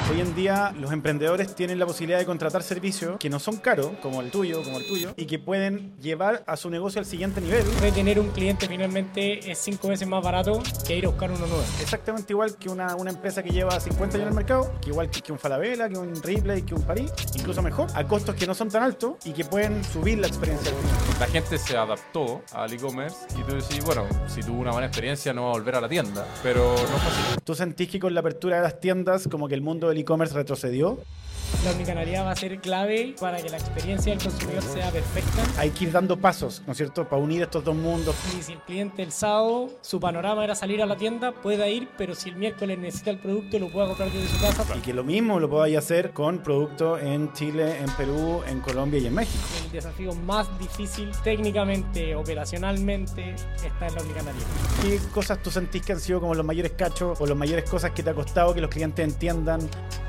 Hoy en día los emprendedores tienen la posibilidad de contratar servicios que no son caros, como el tuyo, y que pueden llevar a su negocio al siguiente nivel. Retener un cliente finalmente es 5 veces más barato que ir a buscar uno nuevo. Exactamente igual que una empresa que lleva 50 años en el mercado, que igual que un Falabella, que un Ripley, que un París, incluso mejor, a costos que no son tan altos y que pueden subir la experiencia del cliente. La gente se adaptó al e-commerce y tú decís, bueno, si tuvo una buena experiencia no va a volver a la tienda, pero no fue así. ¿Tú sentís que con la apertura de las tiendas como que el mundo del e-commerce retrocedió? La omnicanalidad va a ser clave para que la experiencia del consumidor sea perfecta. Hay que ir dando pasos, ¿no es cierto?, para unir estos dos mundos. Y si el cliente el sábado, su panorama era salir a la tienda, pueda ir, pero si el miércoles necesita el producto, lo pueda comprar desde su casa. Y que lo mismo lo podáis hacer con productos en Chile, en Perú, en Colombia y en México. El desafío más difícil técnicamente, operacionalmente, está en la omnicanalidad. ¿Qué cosas tú sentís que han sido como los mayores cachos o las mayores cosas que te ha costado que los clientes entiendan?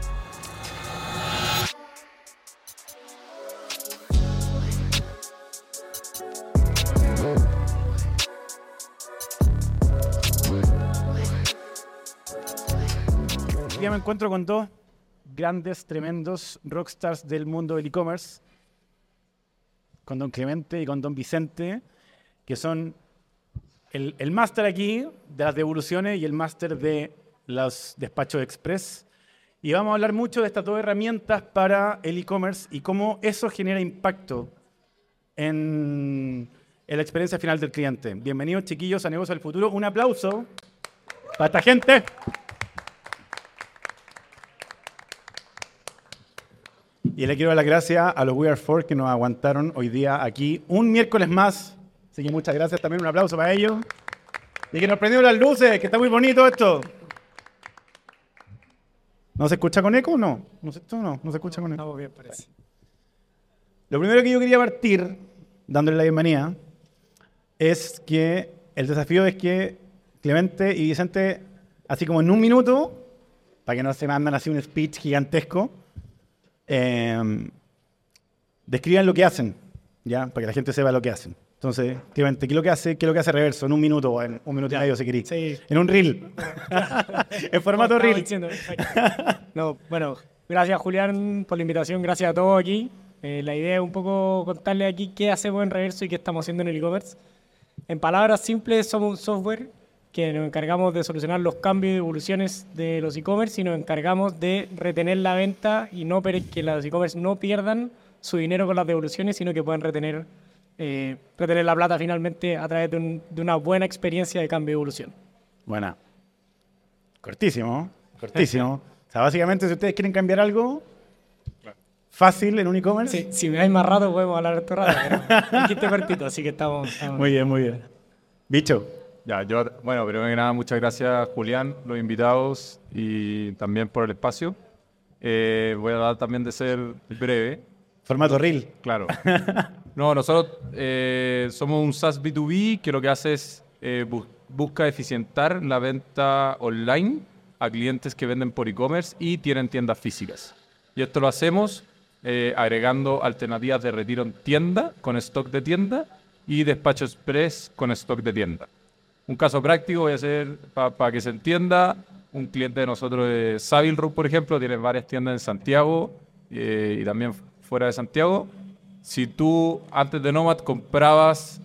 Hoy día me encuentro con dos grandes, tremendos rockstars del mundo del e-commerce, con don Clemente y con don Vicente, que son el máster aquí de las devoluciones y el máster de los despachos express. Y vamos a hablar mucho de estas dos herramientas para el e-commerce y cómo eso genera impacto en la experiencia final del cliente. Bienvenidos, chiquillos, a Negocios del Futuro. Un aplauso para esta gente. Y le quiero dar las gracias a los We Are Four que nos aguantaron hoy día aquí un miércoles más. Así que muchas gracias, también un aplauso para ellos. Y que nos prendieron las luces, que está muy bonito esto. ¿No se escucha con eco o no? No se escucha con eco. Estamos bien, parece. Lo primero que yo quería partir, dándole la bienvenida, es que el desafío es que Clemente y Vicente, así como en un minuto, para que no se mandan así un speech gigantesco, describan lo que hacen, ¿ya? Para que la gente sepa lo que hacen. Entonces, Clemente, ¿qué es lo que hace Reverso en un minuto o en un minuto y medio si querís? Sí. En un reel. En formato Estaba reel. diciendo, no, bueno, gracias Julián por la invitación, gracias a todos aquí. La idea es un poco contarles aquí qué hacemos en Reverso y qué estamos haciendo en el e-commerce. En palabras simples, somos un software que nos encargamos de solucionar los cambios y evoluciones de los e-commerce y nos encargamos de retener la venta y no que los e-commerce no pierdan su dinero con las devoluciones, sino que puedan retener la plata finalmente a través de una buena experiencia de cambio y evolución. Buena. Cortísimo, cortísimo. O sea, básicamente, si ustedes quieren cambiar algo fácil en un e-commerce. Sí, si me dais más rato podemos hablar harto rato, pero dijiste cortito, así que estamos... Muy bien, muy bien. Bicho. Ya, bueno, primero que nada, muchas gracias Julián, los invitados y también por el espacio. Voy a dar también de ser breve. Formato reel. Claro. No, nosotros somos un SaaS B2B que lo que hace es busca eficientar la venta online a clientes que venden por e-commerce y tienen tiendas físicas. Y esto lo hacemos agregando alternativas de retiro en tienda con stock de tienda y despacho express con stock de tienda. Un caso práctico voy a hacer para que se entienda. Un cliente de nosotros de Savilroad, por ejemplo, tiene varias tiendas en Santiago y también fuera de Santiago. Si tú antes de Nomad comprabas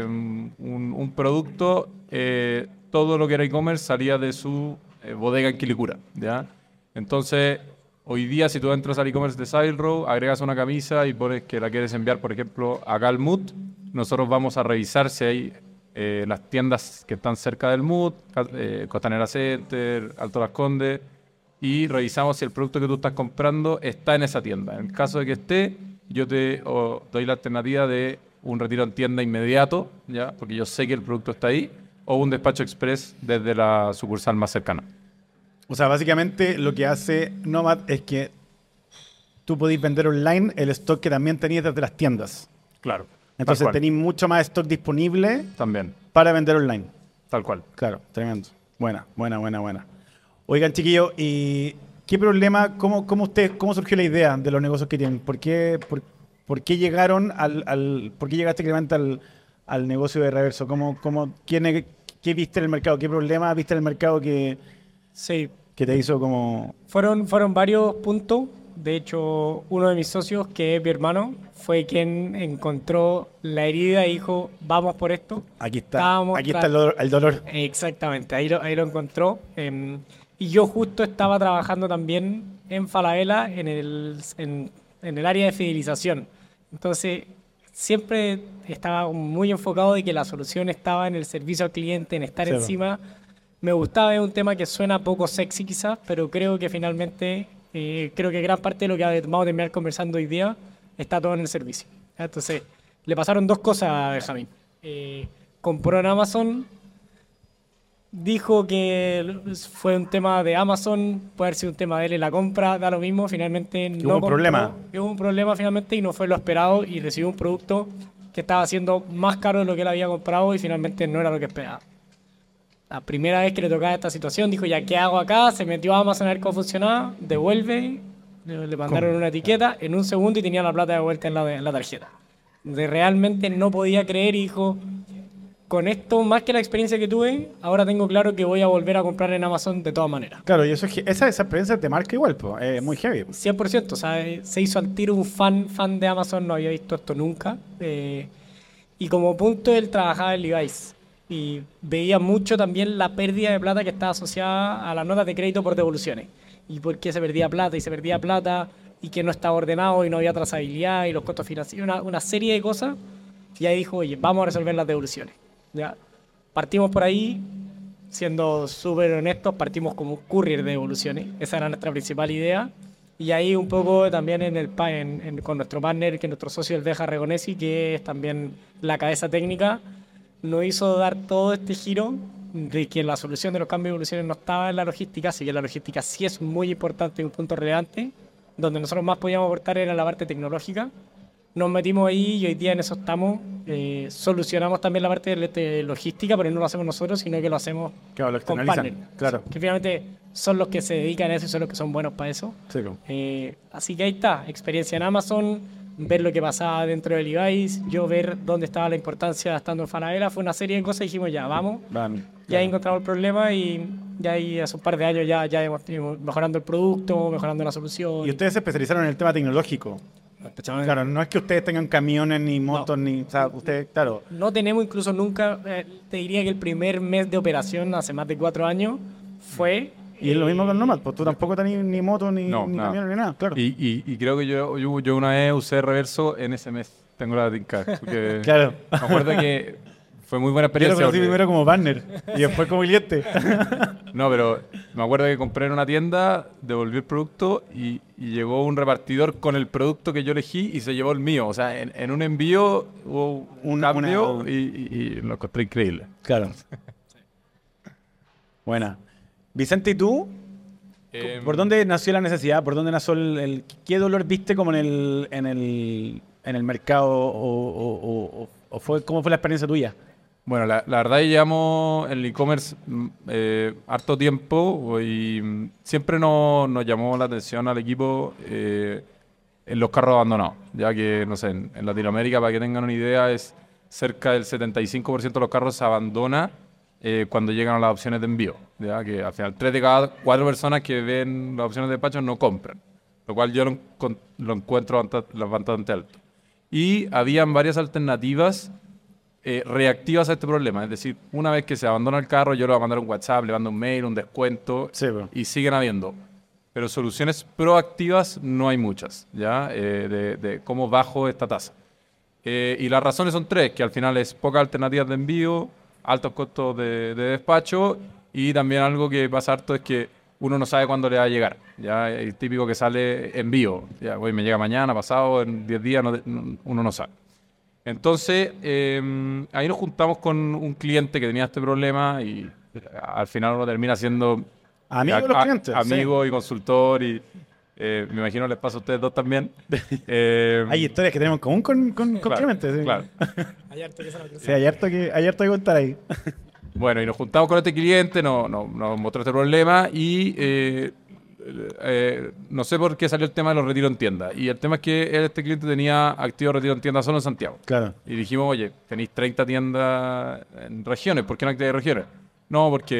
un producto, todo lo que era e-commerce salía de su bodega en Quilicura, ¿ya? Entonces, hoy día si tú entras al e-commerce de Savilroad, agregas una camisa y pones que la quieres enviar, por ejemplo, a Calmut, nosotros vamos a revisar si hay las tiendas que están cerca del MUT, Costanera Center, Alto Las Condes, y revisamos si el producto que tú estás comprando está en esa tienda. En el caso de que esté, yo te doy la alternativa de un retiro en tienda inmediato, ¿ya? Porque yo sé que el producto está ahí, o un despacho express desde la sucursal más cercana. O sea, básicamente lo que hace Nomad es que tú podés vender online el stock que también tenías desde las tiendas. Claro. Entonces tenéis mucho más stock disponible también para vender online. Tal cual. Claro, tremendo. Buena. Oigan, chiquillos, ¿y qué problema, cómo surgió la idea de los negocios que tienen? ¿Por qué llegaron por qué llegaste, Clemente, al negocio de Reverso? ¿Qué viste en el mercado? ¿Qué problema viste en el mercado que Sí, que te hizo como... Fueron varios puntos. De hecho, uno de mis socios, que es mi hermano, fue quien encontró la herida y dijo, vamos por esto. Aquí está, Estábamos aquí está el dolor. Exactamente, ahí lo encontró. Y yo justo estaba trabajando también en Falabella en el área de fidelización. Entonces, siempre estaba muy enfocado de que la solución estaba en el servicio al cliente, en estar Sí, encima. Me gustaba, es un tema que suena poco sexy quizás, pero creo que finalmente, creo que gran parte de lo que vamos a terminar conversando hoy día está todo en el servicio. Entonces, le pasaron dos cosas a Benjamín. Compró en Amazon, dijo que fue un tema de Amazon, puede haber sido un tema de él en la compra, da lo mismo, finalmente no hubo un compró, problema. hubo un problema finalmente y no fue lo esperado y recibió un producto que estaba siendo más caro de lo que él había comprado y finalmente no era lo que esperaba. La primera vez que le tocaba esta situación dijo, ya, ¿qué hago acá? Se metió a Amazon a ver cómo funcionaba, devuelve, le mandaron una etiqueta en un segundo y tenía la plata de vuelta en la tarjeta. Realmente no podía creer y dijo, con esto, más que la experiencia que tuve, ahora tengo claro que voy a volver a comprar en Amazon de todas maneras. Claro, y eso es, esa experiencia te marca igual, pues, muy heavy. 100%, o sea, se hizo al tiro un fan de Amazon, no había visto esto nunca. Y como punto, él trabajaba en Levi's. Y veía mucho también la pérdida de plata que estaba asociada a las notas de crédito por devoluciones. Y por qué se perdía plata, y que no estaba ordenado, y no había trazabilidad, y los costos financieros, una serie de cosas. Y ahí dijo, oye, vamos a resolver las devoluciones. Ya. Partimos por ahí, siendo súper honestos, partimos como courier de devoluciones. Esa era nuestra principal idea. Y ahí un poco también con nuestro partner, que es nuestro socio, el Veja Regonesi, que es también la cabeza técnica, nos hizo dar todo este giro de que la solución de los cambios de evoluciones no estaba en la logística, así que la logística sí es muy importante y un punto relevante. Donde nosotros más podíamos aportar era la parte tecnológica. Nos metimos ahí y hoy día en eso estamos. Solucionamos también la parte de logística, pero no lo hacemos nosotros, sino que lo hacemos Claro, lo con externalizan, partners. claro. Que finalmente son los que se dedican a eso y son los que son buenos para eso. Sí, pues. Así que ahí está, experiencia en Amazon, ver lo que pasaba dentro de Levi's, yo ver dónde estaba la importancia estando en Falabella, fue una serie de cosas y dijimos ya, vamos. Ya encontramos el problema y ya ahí hace un par de años ya hemos ido mejorando el producto, mejorando la solución. Y ustedes se especializaron en el tema tecnológico. Claro, no es que ustedes tengan camiones ni motos, ni... O sea, ustedes, claro... No tenemos incluso nunca, te diría que el primer mes de operación, hace más de 4 años, fue... Y es lo mismo con Nomad, pues tú tampoco tenés ni moto, ni camión, ni nada, claro. Y creo que yo una vez usé reverso en ese mes. Tengo la tinca. Porque Claro. me acuerdo que fue muy buena Yo lo experiencia. conocí primero como partner y después como cliente. No, pero me acuerdo que compré en una tienda, devolví el producto y llegó un repartidor con el producto que yo elegí y se llevó el mío. O sea, en un envío hubo un cambio y lo encontré increíble. Claro. Buena. Vicente, ¿y tú? ¿Por dónde nació la necesidad? ¿Por dónde nació qué dolor viste como en el mercado? ¿O cómo fue la experiencia tuya? Bueno, la verdad que llevamos en el e-commerce harto tiempo y siempre nos llamó la atención al equipo en los carros abandonados, ya que, no sé, en Latinoamérica, para que tengan una idea, es cerca del 75% de los carros se abandona cuando llegan a las opciones de envío, ya que al final 3 de cada 4 personas que ven las opciones de despacho no compran, lo cual yo lo encuentro bastante alto. Y habían varias alternativas reactivas a este problema. Es decir, una vez que se abandona el carro, yo le voy a mandar un WhatsApp, le mando un mail, un descuento, Sí, bro. y siguen habiendo. Pero soluciones proactivas no hay muchas, ¿ya? De cómo bajo esta tasa. Y las razones son 3, que al final es pocas alternativas de envío, altos costos de despacho, y también algo que pasa harto es que uno no sabe cuándo le va a llegar. Ya es típico que sale envío. Ya, hoy me llega mañana, pasado, en 10 días, uno no sabe. Entonces, ahí nos juntamos con un cliente que tenía este problema y al final uno termina siendo Amigo de los clientes. amigo y consultor y me imagino les pasa a ustedes dos también. Hay historias que tenemos en común con claro, Clemente. Sí. Claro. Sí, hay harto que contar ahí. Bueno, y nos juntamos con este cliente, nos mostró este problema y no sé por qué salió el tema de los retiros en tienda. Y el tema es que este cliente tenía activo retiro en tienda solo en Santiago. Claro. Y dijimos, oye, tenéis 30 tiendas en regiones, ¿por qué no activáis regiones? No, porque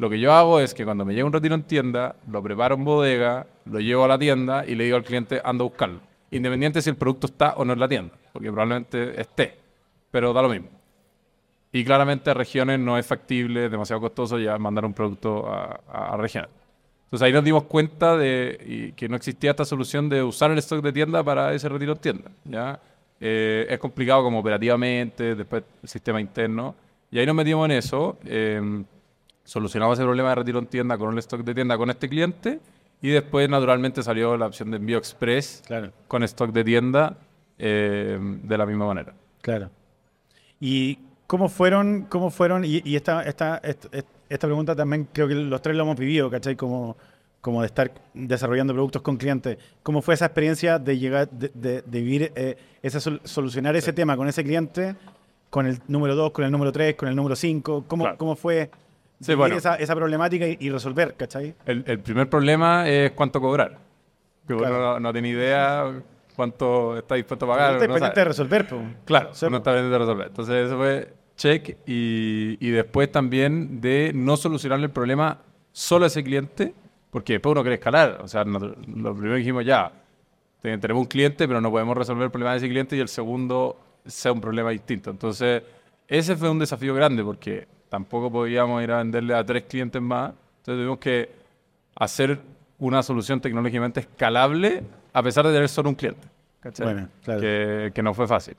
Lo que yo hago es que cuando me llega un retiro en tienda, lo preparo en bodega, lo llevo a la tienda y le digo al cliente, anda a buscarlo. Independiente si el producto está o no en la tienda, porque probablemente esté, pero da lo mismo. Y claramente a regiones no es factible, es demasiado costoso ya mandar un producto a regiones. Entonces ahí nos dimos cuenta de que no existía esta solución de usar el stock de tienda para ese retiro en tienda, ¿ya? Es complicado como operativamente, después el sistema interno. Y ahí nos metimos en eso. Solucionamos ese problema de retiro en tienda con el stock de tienda con este cliente. Y después, naturalmente, salió la opción de envío express con stock de tienda de la misma manera. Claro. ¿Y cómo fueron? Y esta pregunta también creo que los tres lo hemos vivido, ¿cachai? Como de estar desarrollando productos con clientes. ¿Cómo fue esa experiencia de llegar, de vivir, solucionar ese tema con ese cliente, con el número 2, con el número 3, con el número 5? ¿Cómo fue vivir esa problemática y resolver, ¿cachai? El primer problema es cuánto cobrar. Que uno no tiene idea cuánto está dispuesto a pagar. No está pendiente de resolver, pues. Claro, no está pendiente de resolver. Entonces eso fue check y después también de no solucionarle el problema solo a ese cliente, porque después uno quiere escalar. O sea, lo primero que dijimos ya, tenemos un cliente, pero no podemos resolver el problema de ese cliente y el segundo sea un problema distinto. Entonces, ese fue un desafío grande porque tampoco podíamos ir a venderle a 3 clientes más. Entonces tuvimos que hacer una solución tecnológicamente escalable a pesar de tener solo un cliente. ¿Cachai? Bueno, claro. Que no fue fácil.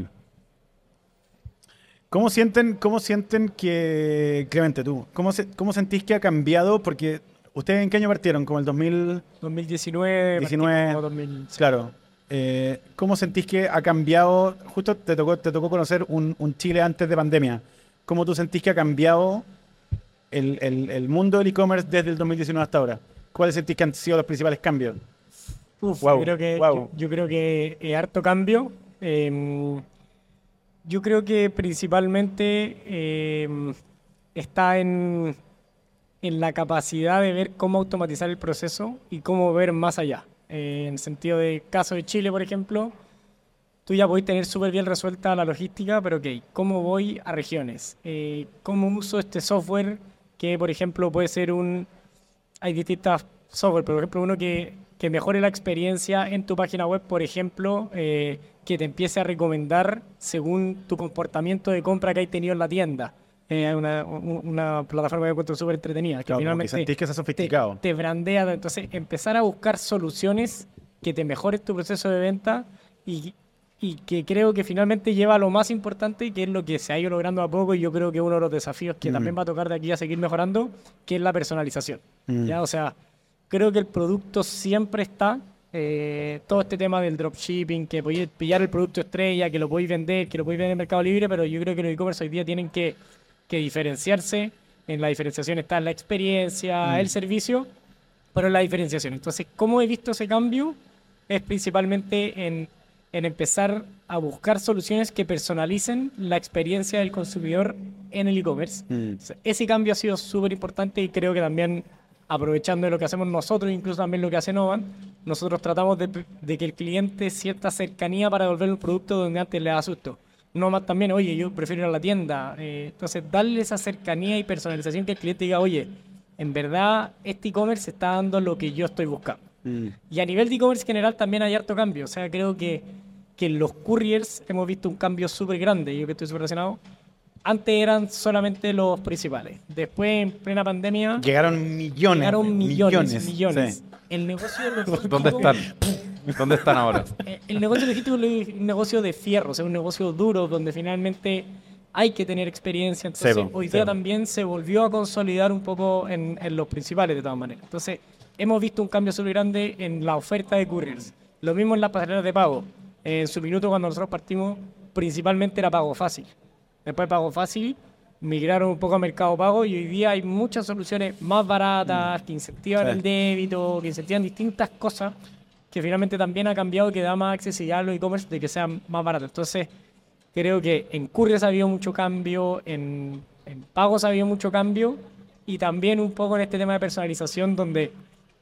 ¿Cómo sienten que, Clemente, tú, cómo sentís que ha cambiado? Porque ¿ustedes en qué año partieron? ¿Como el 2019. 2000, claro. ¿Cómo sentís que ha cambiado? Justo te tocó conocer un Chile antes de pandemia. ¿Cómo tú sentís que ha cambiado el mundo del e-commerce desde el 2019 hasta ahora? ¿Cuáles sentís que han sido los principales cambios? Yo creo que harto cambio. Yo creo que principalmente está en la capacidad de ver cómo automatizar el proceso y cómo ver más allá. En el sentido de caso de Chile, por ejemplo, tú ya podés tener súper bien resuelta la logística, pero ¿cómo voy a regiones? ¿Cómo uso este software que, por ejemplo, puede ser hay distintas software, por ejemplo, uno que mejore la experiencia en tu página web, por ejemplo, que te empiece a recomendar según tu comportamiento de compra que hay tenido en la tienda. Una plataforma que encuentro súper entretenida. Que finalmente sentís que es sofisticado. Te brandea. Entonces, empezar a buscar soluciones que te mejoren tu proceso de venta y que creo que finalmente lleva a lo más importante y que es lo que se ha ido logrando a poco y yo creo que uno de los desafíos que también va a tocar de aquí a seguir mejorando, que es la personalización. ¿Ya? O sea, creo que el producto siempre está. Todo este tema del dropshipping, que podéis pillar el producto estrella, que lo podéis vender, en Mercado Libre, pero yo creo que los e-commerce hoy día tienen que diferenciarse. En la diferenciación está la experiencia, el servicio, pero en la diferenciación. Entonces, ¿cómo he visto ese cambio? Es principalmente en empezar a buscar soluciones que personalicen la experiencia del consumidor en el e-commerce. Ese cambio ha sido súper importante y creo que también, aprovechando de lo que hacemos nosotros, incluso también lo que hace Novan, nosotros tratamos de que el cliente sienta cercanía para devolver un producto donde antes le da susto. Novan también, oye, yo prefiero ir a la tienda. Entonces, darle esa cercanía y personalización que el cliente diga, oye, en verdad, este e-commerce está dando lo que yo estoy buscando. Y a nivel de e-commerce general también hay harto cambio. O sea, creo que en los couriers hemos visto un cambio súper grande. Yo que estoy súper relacionado. Antes eran solamente los principales. Después, en plena pandemia... Llegaron millones. Sí. El negocio logístico... ¿Dónde están ahora? El negocio logístico es un negocio de fierro. O sea, un negocio duro donde finalmente hay que tener experiencia. Entonces, hoy día también se volvió a consolidar un poco en los principales, de todas maneras. Entonces, hemos visto un cambio súper grande en la oferta de couriers. Lo mismo en las pasarelas de pago. En su minuto, cuando nosotros partimos, principalmente era pago fácil. Después de pago fácil, migraron un poco a Mercado Pago y hoy día hay muchas soluciones más baratas que incentivan el débito, que incentivan distintas cosas que finalmente también ha cambiado, que da más accesibilidad a los e-commerce de que sean más baratos. Entonces, creo que en couriers ha habido mucho cambio, en pagos ha habido mucho cambio y también un poco en este tema de personalización donde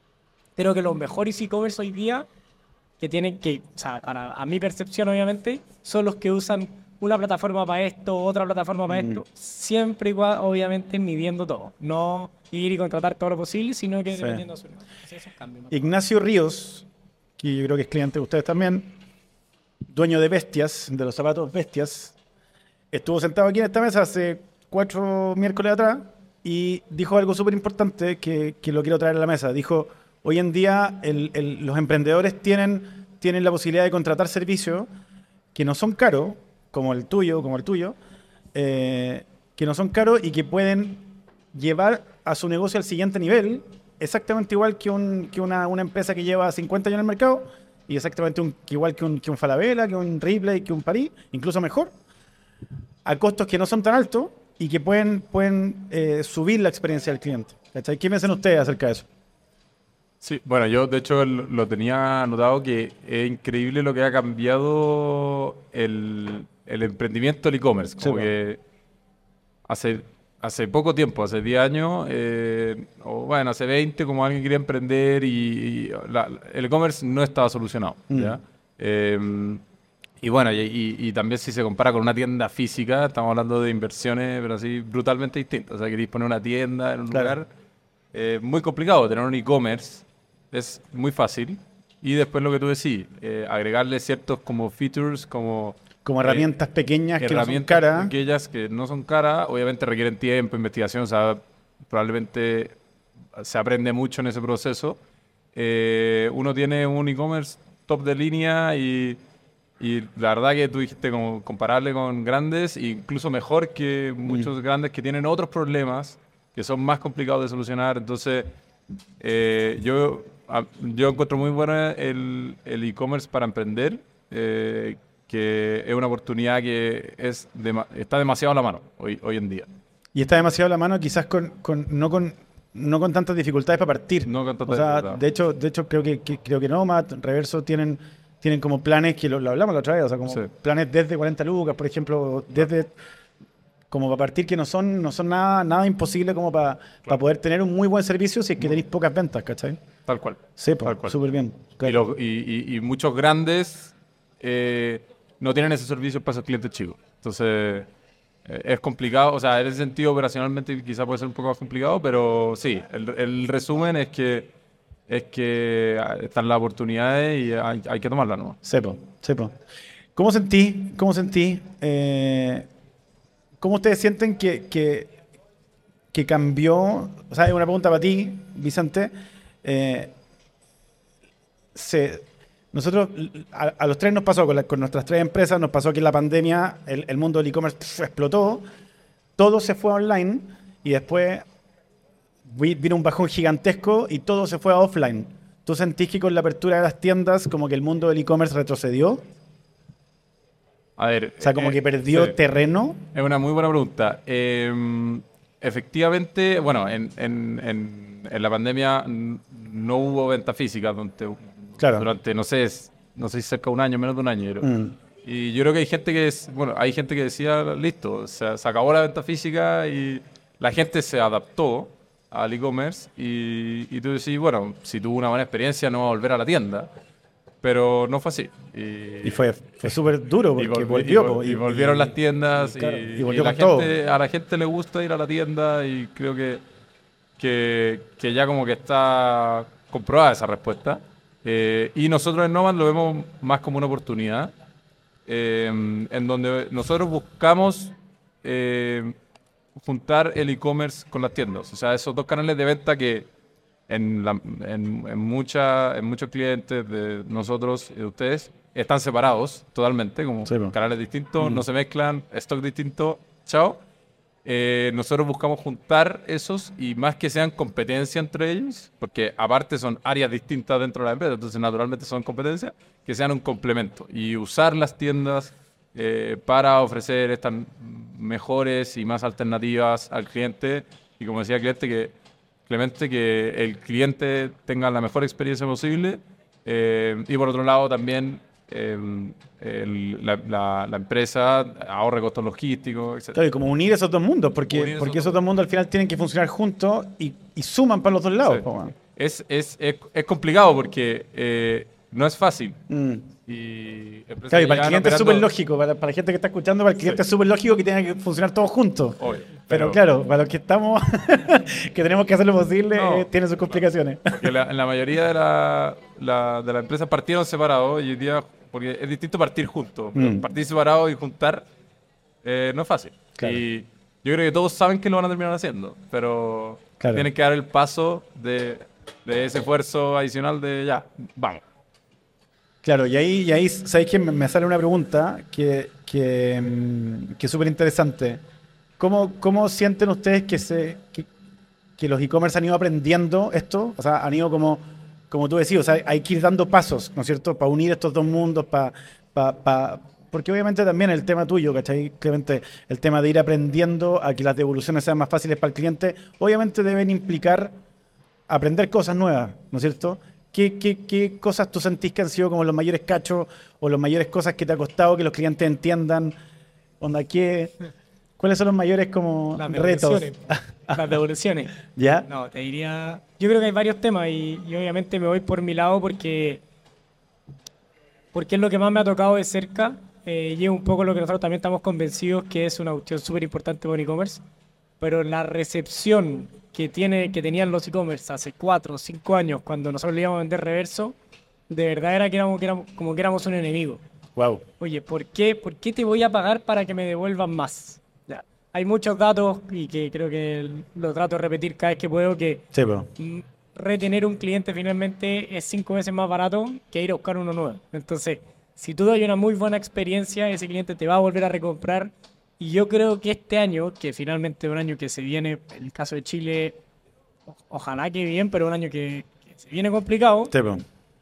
creo que los mejores e-commerce hoy día que tienen que, o sea, a mi percepción obviamente, son los que usan una plataforma para esto, otra plataforma para esto, siempre igual, obviamente, midiendo todo. No ir y contratar todo lo posible, sino que Sí. dependiendo de su negocio. Esos cambios, ¿no? Ignacio Ríos, que yo creo que es cliente de ustedes también, dueño de Bestias, de los zapatos Bestias, estuvo sentado aquí en esta mesa hace 4 miércoles atrás y dijo algo súper importante que lo quiero traer a la mesa. Dijo, hoy en día los emprendedores tienen la posibilidad de contratar servicios que no son caros, como el tuyo, que no son caros y que pueden llevar a su negocio al siguiente nivel, exactamente igual que una empresa que lleva 50 años en el mercado y exactamente igual que un Falabella, que un Ripley, que un París, incluso mejor, a costos que no son tan altos y que pueden subir la experiencia del cliente. ¿Cachai? ¿Qué piensan ustedes acerca de eso? Sí, bueno, yo de hecho lo tenía anotado que es increíble lo que ha cambiado el emprendimiento del e-commerce. Como Sí, que hace poco tiempo, hace 10 años, o bueno, hace 20, como alguien quería emprender el e-commerce no estaba solucionado, ¿ya? Y bueno, y también si se compara con una tienda física, estamos hablando de inversiones, pero así brutalmente distintas. O sea, queréis poner una tienda en un Claro. lugar, muy complicado. Tener un e-commerce es muy fácil. Y después lo que tú decís, agregarle ciertos como features, como Herramientas pequeñas que no son herramientas caras. aquellas que no son caras, obviamente requieren tiempo, investigación, o sea, probablemente se aprende mucho en ese proceso. Uno tiene un e-commerce top de línea y la verdad que tú dijiste como comparable con grandes, incluso mejor que muchos grandes que tienen otros problemas que son más complicados de solucionar. Entonces, yo encuentro muy bueno el e-commerce para emprender, que es una oportunidad que está demasiado a la mano hoy en día. Y está demasiado a la mano, quizás no con tantas dificultades para partir. No con tantas O sea, dificultades. de hecho creo que Nomad, Reverso tienen como planes que lo hablamos la otra vez, o sea, como Sí. planes desde 40 lucas, por ejemplo, desde como para partir que no son nada imposible como para poder tener un muy buen servicio si es que tenéis pocas ventas, ¿cachai? Tal cual. Sí, Tal cual. súper bien. Y, Claro. y muchos grandes no tienen ese servicio para esos clientes chicos. Entonces, es complicado. O sea, en ese sentido, operacionalmente quizá puede ser un poco más complicado, pero sí, el resumen es que están las oportunidades y hay que tomarlas, ¿no? Sepo. ¿Cómo sentí? ¿Cómo ustedes sienten que cambió? O sea, es una pregunta para ti, Vicente. Nosotros, a los tres nos pasó, con nuestras 3 empresas, nos pasó que en la pandemia el mundo del e-commerce explotó, todo se fue online y después vino un bajón gigantesco y todo se fue a offline. ¿Tú sentís que con la apertura de las tiendas como que el mundo del e-commerce retrocedió? A ver. O sea, como que perdió sí. terreno. Es una muy buena pregunta. Efectivamente, bueno, en la pandemia no hubo venta física Claro. durante, no sé si cerca de un año, menos de un año. Y yo creo que hay gente hay gente que decía, listo, se acabó la venta física y la gente se adaptó al e-commerce y tú decís, bueno, si tuvo una buena experiencia no va a volver a la tienda. Pero no fue así. Y fue súper duro porque volvió. Y volvieron las tiendas claro, y y volvió la con todo. gente, a la gente le gusta ir a la tienda y creo que ya como que está comprobada esa respuesta. Y nosotros en Nomad lo vemos más como una oportunidad, en donde nosotros buscamos juntar el e-commerce con las tiendas. O sea, esos dos canales de venta que en muchos clientes de nosotros y de ustedes están separados totalmente, como Sí, po. canales distintos, no se mezclan, stock distinto, chao. Nosotros buscamos juntar esos y más que sean competencia entre ellos, porque aparte son áreas distintas dentro de la empresa, entonces naturalmente son competencias, que sean un complemento y usar las tiendas para ofrecer estas mejores y más alternativas al cliente. Y como decía Clemente, que el cliente tenga la mejor experiencia posible y por otro lado también la empresa ahorre costos logísticos, etc. Claro, y como unir esos dos mundos, porque esos dos mundos al final tienen que funcionar juntos y suman para los dos lados. Sí. Po, man. Es complicado porque no es fácil. y empresas Claro, y que para el llevan cliente es operando- súper lógico, para la gente que está escuchando, para el cliente es súper lógico que tenga que funcionar todos juntos. Obvio, Pero claro, para los que estamos, que tenemos que hacer lo posible, No, tiene sus complicaciones. Porque la mayoría de las empresas partieron separados y hoy día, porque es distinto partir juntos. Pero partir separados y juntar no es fácil. Claro. Y yo creo que todos saben que lo van a terminar haciendo, pero Claro. tienen que dar el paso de ese esfuerzo adicional de ya, vamos. Claro, y ahí ¿sabéis que me sale una pregunta que es súper interesante? ¿Cómo sienten ustedes que los e-commerce han ido aprendiendo esto? O sea, han ido como tú decías, o sea, hay que ir dando pasos, ¿no es cierto? Para unir estos dos mundos, porque obviamente también el tema tuyo, ¿cachai? Clemente, el tema de ir aprendiendo a que las devoluciones sean más fáciles para el cliente, obviamente deben implicar aprender cosas nuevas, ¿no es cierto? ¿Qué cosas tú sentís que han sido como los mayores cachos o las mayores cosas que te ha costado que los clientes entiendan? Onda, ¿cuáles son los mayores como Las retos? devoluciones. Las devoluciones. ¿Ya? No, te diría... Yo creo que hay varios temas y obviamente me voy por mi lado porque es lo que más me ha tocado de cerca y es un poco lo que nosotros también estamos convencidos que es una cuestión súper importante con e-commerce, pero la recepción que tenían los e-commerce hace 4 o 5 años cuando nosotros le íbamos a vender reverso, de verdad era que éramos un enemigo. Wow. Oye, ¿por qué te voy a pagar para que me devuelvan más? Ya. Hay muchos datos y que creo que los trato de repetir cada vez que puedo que Sí, pues. retener un cliente finalmente es 5 veces más barato que ir a buscar uno nuevo. Entonces, si tú das una muy buena experiencia, ese cliente te va a volver a recomprar. Y yo creo que este año, que finalmente es un año que se viene, en el caso de Chile, ojalá que bien, pero un año que se viene complicado, Sí, pues.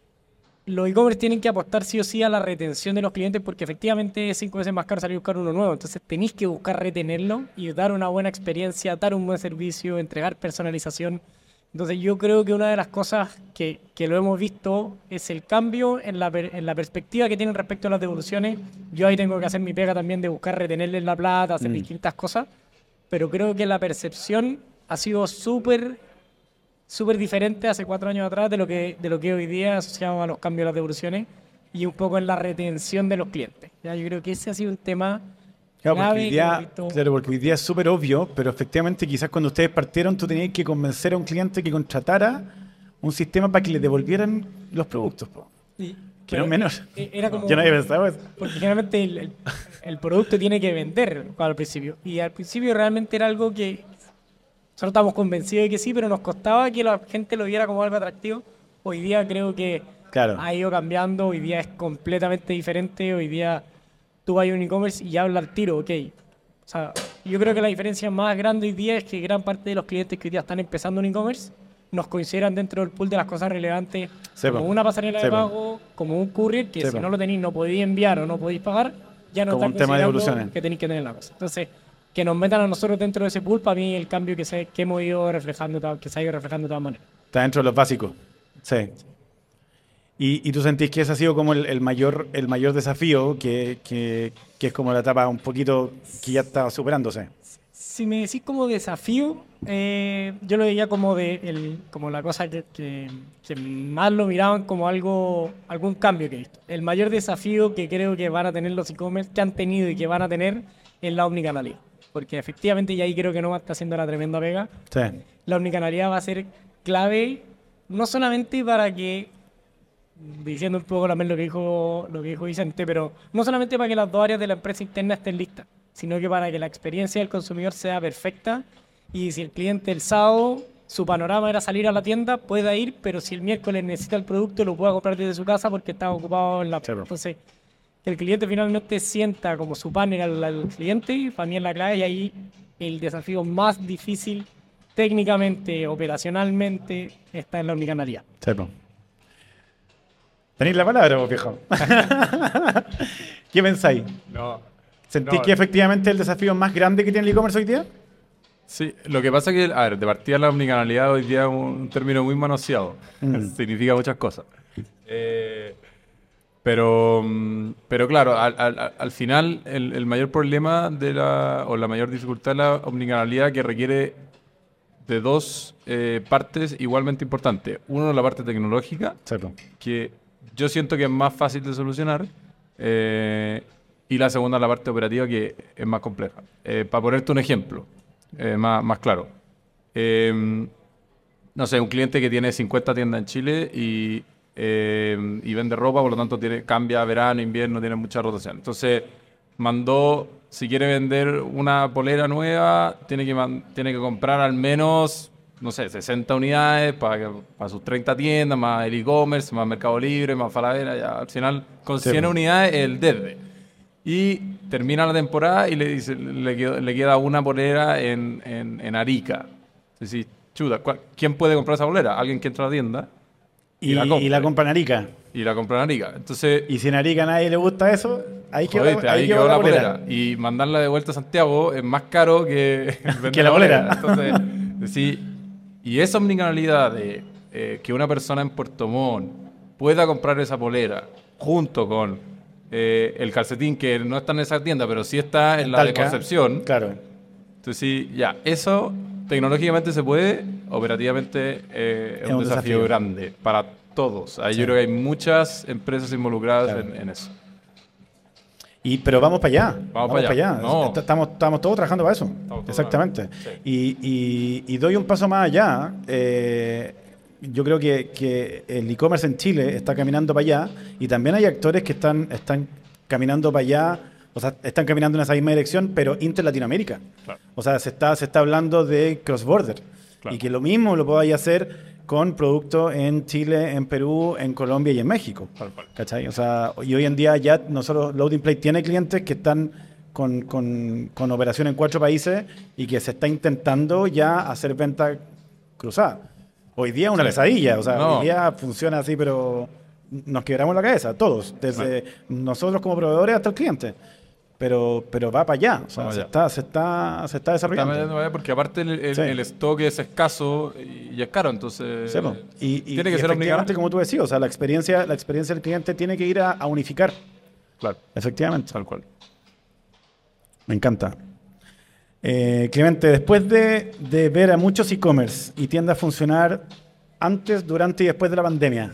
los e-commerce tienen que apostar sí o sí a la retención de los clientes porque efectivamente es 5 veces más caro salir a buscar uno nuevo. Entonces tenéis que buscar retenerlo y dar una buena experiencia, dar un buen servicio, entregar personalización. Entonces yo creo que una de las cosas que lo hemos visto es el cambio en la perspectiva que tienen respecto a las devoluciones. Yo ahí tengo que hacer mi pega también de buscar retenerles la plata, hacer distintas cosas, pero creo que la percepción ha sido súper diferente hace 4 años atrás de lo que hoy día asociamos a los cambios de las devoluciones y un poco en la retención de los clientes. ¿Ya? Yo creo que ese ha sido un tema Claro, porque clave hoy que hemos día, visto. claro, porque hoy día es súper obvio, pero efectivamente quizás cuando ustedes partieron tú tenías que convencer a un cliente que contratara un sistema para que le devolvieran los productos. Po. Y- Que no es pero menor. Era como, Yo no había pensado eso. porque generalmente el producto tiene que vender al principio. Y al principio realmente era algo que nosotros estábamos convencidos de que sí, pero nos costaba que la gente lo viera como algo atractivo. Hoy día creo que Claro. ha ido cambiando, hoy día es completamente diferente. Hoy día tú vas a un e-commerce y habla al tiro, ok. O sea, yo creo que la diferencia más grande hoy día es que gran parte de los clientes que hoy día están empezando un e-commerce nos consideran dentro del pool de las cosas relevantes Sí, como po. una pasarela Sí, de po. pago, como un courier, que Sí, si po. no lo tenéis no podéis enviar o no podéis pagar, ya no Como están un tema de considerando devoluciones. que tenéis que tener la cosa. Entonces, que nos metan a nosotros dentro de ese pool, para mí el cambio que hemos ido reflejando, que se ha ido reflejando de todas maneras. Está dentro de los básicos. Sí. ¿Y tú sentís que ese ha sido como el mayor desafío, que es como la etapa un poquito que ya está superándose? Si me decís como desafío, yo lo veía como la cosa que más lo miraban como algún cambio que he visto. El mayor desafío que creo que van a tener los e-commerce, que han tenido y que van a tener, es la omnicanalidad. Porque efectivamente, y ahí creo que Nova está haciendo la tremenda pega, Sí. la omnicanalidad va a ser clave, no solamente para que, diciendo un poco también lo que dijo Vicente, pero no solamente para que las dos áreas de la empresa interna estén listas, sino que para que la experiencia del consumidor sea perfecta y si el cliente el sábado, su panorama era salir a la tienda, pueda ir, pero si el miércoles necesita el producto, lo pueda comprar desde su casa porque estaba ocupado en la... Sí, bro. Entonces, que el cliente finalmente sienta como su partner al cliente, para mí es la clave y ahí el desafío más difícil técnicamente, operacionalmente, está en la omnicanalidad. Sí, po. Tenéis la palabra, vos, viejo. ¿Qué pensáis? No. ¿Sentís No. que efectivamente es el desafío más grande que tiene el e-commerce hoy día? Sí, lo que pasa es que, a ver, de partida la omnicanalidad hoy día es un término muy manoseado. Significa muchas cosas. Pero claro, al final el mayor problema o la mayor dificultad de la omnicanalidad que requiere de dos partes igualmente importantes. Uno, la parte tecnológica, Sí, po. que yo siento que es más fácil de solucionar. Y la segunda, la parte operativa, que es más compleja. Para ponerte un ejemplo más claro. No sé, un cliente que tiene 50 tiendas en Chile y vende ropa, por lo tanto cambia verano, invierno, tiene mucha rotación. Entonces, si quiere vender una polera nueva, tiene que comprar al menos, no sé, 60 unidades para sus 30 tiendas, más el e-commerce, más Mercado Libre, más Falabella. Ya, al final, con 100 unidades, el desde. Y termina la temporada y le queda una polera en Arica. Entonces, chuta, ¿quién puede comprar esa polera? Alguien que entra a la tienda y la compra en Arica. Y la compra en Arica. Entonces, y si en Arica a nadie le gusta eso, ahí quedó la polera. Y mandarla de vuelta a Santiago es más caro que que la polera. Entonces, sí, y esa omnicanalidad de que una persona en Puerto Montt pueda comprar esa polera junto con el calcetín, que no está en esa tienda, pero sí está en la de Concepción. Claro. Entonces, sí, ya, eso tecnológicamente se puede, operativamente es un desafío grande para todos. Ahí yo creo que hay muchas empresas involucradas en eso. Pero vamos para allá. Vamos para allá. No. Estamos todos trabajando para eso. Exactamente. Sí. Y doy un paso más allá. Yo creo que el e-commerce en Chile está caminando para allá y también hay actores que están caminando para allá, o sea, están caminando en esa misma dirección, pero inter-Latinoamérica. Claro. O sea, se está hablando de cross-border. Claro. Y que lo mismo lo podáis hacer con productos en Chile, en Perú, en Colombia y en México. ¿Cachai? O sea, y hoy en día ya nosotros, Loading Play tiene clientes que están con operación en 4 países y que se está intentando ya hacer venta cruzada. Hoy día es una pesadilla, o sea, hoy día funciona así, pero nos quebramos la cabeza, todos, desde nosotros como proveedores hasta el cliente. Pero va para allá, o sea, se está desarrollando. Porque aparte el stock es escaso y es caro, entonces y tiene que ser omnicanal. Como tú decías, o sea, la experiencia del cliente tiene que ir a unificar. Claro. Efectivamente. Tal cual. Me encanta. Clemente, después de ver a muchos e-commerce y tiendas funcionar antes, durante y después de la pandemia,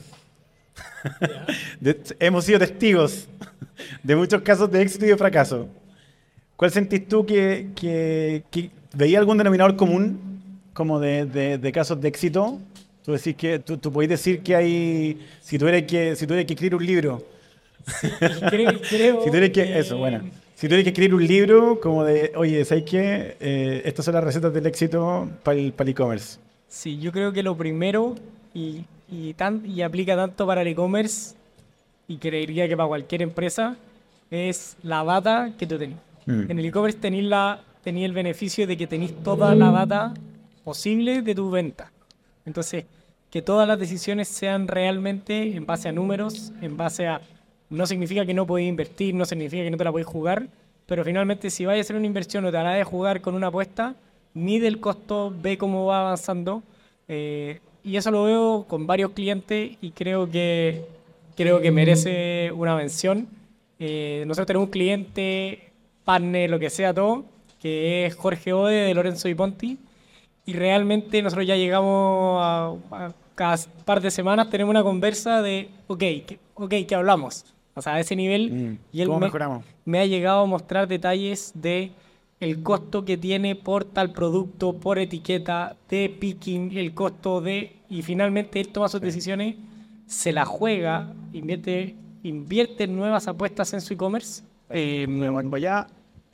hemos sido testigos de muchos casos de éxito y de fracaso. ¿Cuál sentís tú que veía algún denominador común como de casos de éxito? Tú decís que tú podés decir que hay, si tuvieras que escribir un libro, creo si tuvieras que eso, bueno. Si tuvieras que escribir un libro como de, oye, ¿sabes qué? Estas son las recetas del éxito para el e-commerce. Sí, yo creo que lo primero, y aplica tanto para el e-commerce, y creería que para cualquier empresa, es la data que tú tenés. En el e-commerce tenés el beneficio de que tenés toda la data posible de tu venta. Entonces, que todas las decisiones sean realmente en base a números, en base a... No significa que no podés invertir, no significa que no te la podés jugar, pero finalmente si vas a hacer una inversión o te la de jugar con una apuesta, mide el costo, ve cómo va avanzando, y eso lo veo con varios clientes y creo que merece una mención. Nosotros tenemos un cliente, partner, lo que sea todo, que es Jorge Ode de Lorenzo Di Ponti, y realmente nosotros ya llegamos a cada par de semanas tenemos una conversa de ¿qué hablamos? O sea, a ese nivel, y él me ha llegado a mostrar detalles de el costo que tiene por tal producto, por etiqueta, de picking, el costo de... Y finalmente él toma sus decisiones, se la juega, invierte en nuevas apuestas en su e-commerce. Voy allá.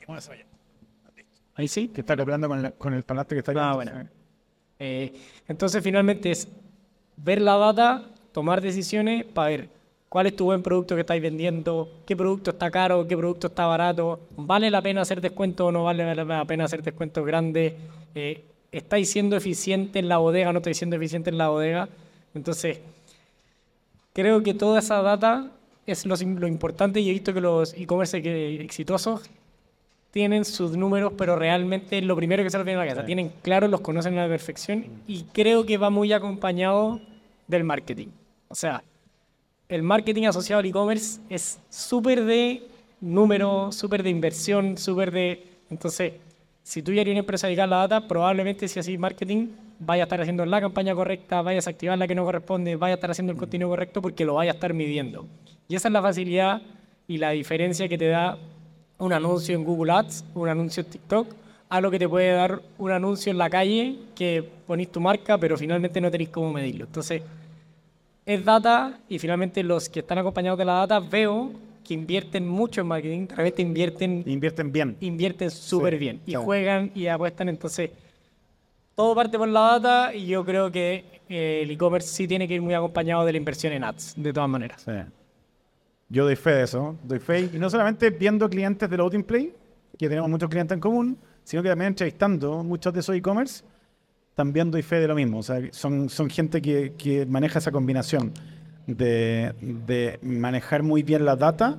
Ahí sí, que está hablando con el parlante que está ahí. Bueno. Entonces finalmente es ver la data, tomar decisiones para ver cuál es tu buen producto que estáis vendiendo, qué producto está caro, qué producto está barato, vale la pena hacer descuento o no vale la pena hacer descuentos grandes, estáis siendo eficiente en la bodega, no estáis siendo eficiente en la bodega. Entonces, creo que toda esa data es lo importante, y he visto que los e-commerce exitosos tienen sus números, pero realmente es lo primero que se les viene a la cabeza. Tienen claro, los conocen a la perfección, y creo que va muy acompañado del marketing. O sea, el marketing asociado al e-commerce es súper de número, súper de inversión, súper de... Entonces, si tú ya eres una empresa dedicada a la data, probablemente si haces marketing vaya a estar haciendo la campaña correcta, vaya a desactivar la que no corresponde, vaya a estar haciendo el contenido correcto porque lo vaya a estar midiendo. Y esa es la facilidad y la diferencia que te da un anuncio en Google Ads, un anuncio en TikTok, a lo que te puede dar un anuncio en la calle que ponís tu marca, pero finalmente no tenéis cómo medirlo. Entonces, es data y finalmente los que están acompañados de la data veo que invierten mucho en marketing, realmente Invierten bien. invierten súper Sí, bien y claro. juegan y apuestan. Entonces, todo parte por la data y yo creo que el e-commerce sí tiene que ir muy acompañado de la inversión en ads, de todas maneras. Sí. Yo doy fe de eso. Doy fe, y no solamente viendo clientes de Loading Play, que tenemos muchos clientes en común, sino que también entrevistando muchos de esos e-commerce, también doy fe de lo mismo. O sea, son gente que maneja esa combinación de manejar muy bien la data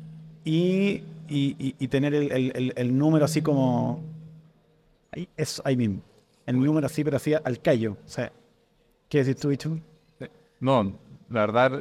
y tener el número así como... ahí mismo. El número así, pero así al callo. O sea, ¿qué decís tú, Bichu? No, la verdad,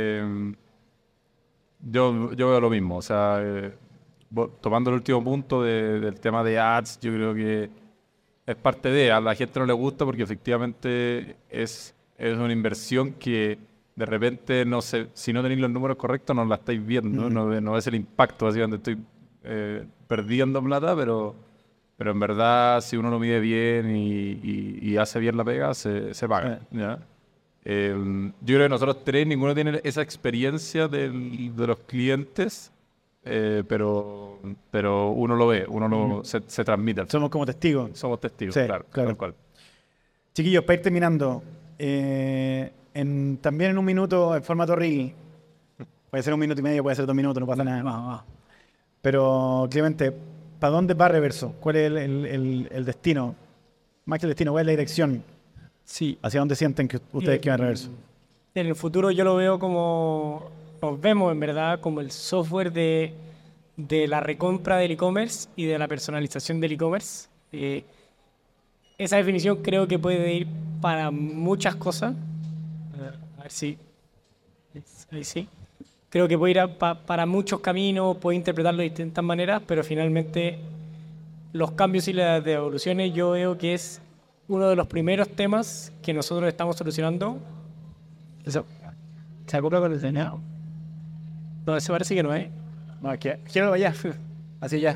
yo veo lo mismo. O sea, tomando el último punto del tema de ads, yo creo que es parte de, a la gente no le gusta porque efectivamente es una inversión que de repente, no sé, si no tenéis los números correctos no la estáis viendo, no es el impacto, básicamente estoy perdiendo plata, pero en verdad si uno lo mide bien y hace bien la pega, se paga. ¿Ya? Yo creo que nosotros tres, ninguno tiene esa experiencia de los clientes, pero uno lo ve, se transmite. Somos como testigos. Somos testigos, Sí, claro, claro. tal cual. Chiquillos, para ir terminando, también en un minuto, en formato reel, puede ser 1 minuto y medio, puede ser 2 minutos, no pasa nada. Pero, Clemente, ¿para dónde va Reverso? ¿Cuál es el destino? Más que el destino, ¿cuál es la dirección? Sí. ¿Hacia dónde sienten que ustedes que van Reverso? En el futuro yo lo veo como, nos vemos en verdad como el software de la recompra del e-commerce y de la personalización del e-commerce. Esa definición creo que puede ir para muchas cosas. A ver si... Ahí sí. Creo que puede ir para muchos caminos, puede interpretarlo de distintas maneras, pero finalmente los cambios y las devoluciones yo veo que es uno de los primeros temas que nosotros estamos solucionando. Eso. ¿Se acopla con el DNA? No, ese parece que no es. No, es que gíralo allá, hacia allá.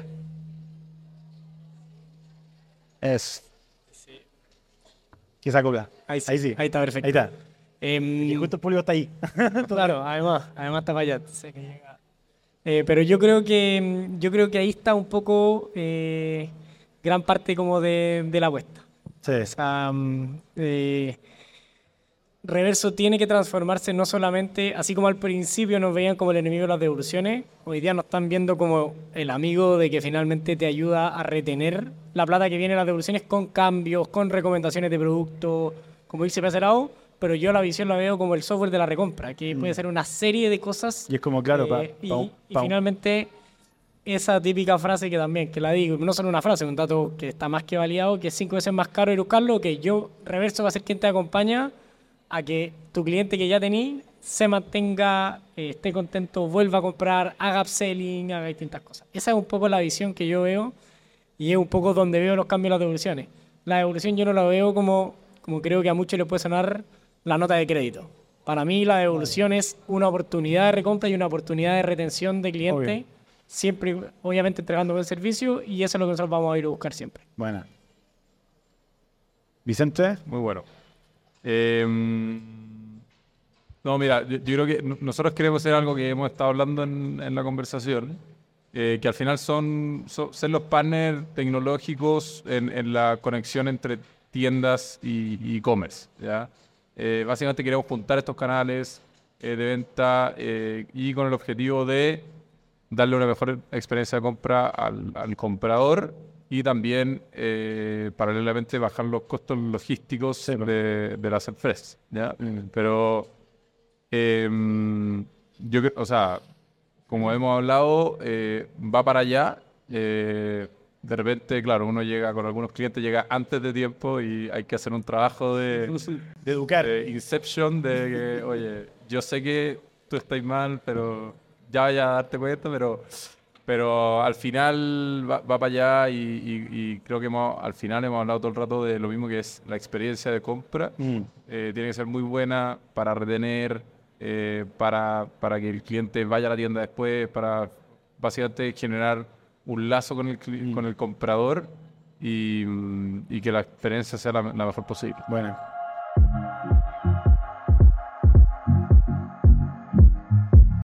Es. Que se acopla. Ahí sí. Ahí sí. Ahí está perfecto. Ahí está. Y justo el público está ahí. Claro, además está para allá. Sé que llega. Pero yo creo que ahí está un poco gran parte como de la apuesta. Sí. O sea, Reverso tiene que transformarse no solamente, así como al principio nos veían como el enemigo de las devoluciones, hoy día nos están viendo como el amigo de que finalmente te ayuda a retener la plata que viene de las devoluciones con cambios, con recomendaciones de producto, como irse acerado, pero yo la visión la veo como el software de la recompra, que puede ser una serie de cosas. Y es como, claro, y finalmente esa típica frase que también, que la digo, no solo una frase, un dato que está más que validado, que es 5 veces más caro ir a buscarlo, que yo, Reverso, va a ser quien te acompaña a que tu cliente que ya tení se mantenga, esté contento, vuelva a comprar, haga upselling, haga distintas cosas. Esa es un poco la visión que yo veo y es un poco donde veo los cambios en las devoluciones. La devolución yo no la veo como creo que a muchos les puede sonar la nota de crédito. Para mí la devolución es una oportunidad de recompra y una oportunidad de retención de cliente, Obvio. siempre, obviamente, entregando buen servicio y eso es lo que nosotros vamos a ir a buscar siempre. Buena. Vicente. Muy bueno. No, mira, yo creo que nosotros queremos hacer algo que hemos estado hablando en la conversación, que al final ser los partners tecnológicos en la conexión entre tiendas y e-commerce, ¿ya? Básicamente queremos juntar estos canales de venta y con el objetivo de darle una mejor experiencia de compra al comprador y también paralelamente bajar los costos logísticos de las empresas, ¿ya? Pero o sea, como hemos hablado, va para allá. De repente, claro, uno llega con algunos clientes, llega antes de tiempo y hay que hacer un trabajo de educar. de inception, de que, oye, yo sé que tú estás mal, pero ya vaya a darte cuenta, pero Pero al final va para allá y creo que al final hemos hablado todo el rato de lo mismo que es la experiencia de compra. Tiene que ser muy buena para retener, para que el cliente vaya a la tienda después, para básicamente generar un lazo con el comprador y que la experiencia sea la mejor posible. Bueno.